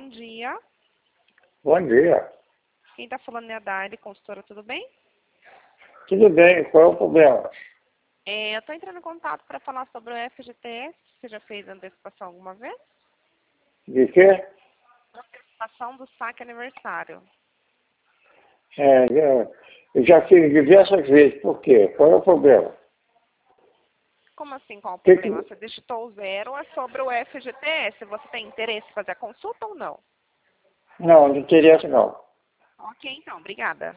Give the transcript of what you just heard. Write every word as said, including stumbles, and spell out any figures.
Bom dia. Bom dia. Quem está falando é a Dali, consultora, tudo bem? Tudo bem, qual é o problema? É, eu estou entrando em contato para falar sobre o F G T S. Você já fez antecipação alguma vez? De quê? Antecipação do saque aniversário. É, eu eu já fiz diversas vezes, por quê? Qual é o problema? Como assim, qual o Que problema? que... Você digitou o zero, é sobre o F G T S. Você tem interesse em fazer a consulta ou não? Não, não interessa não. Ok, então, obrigada.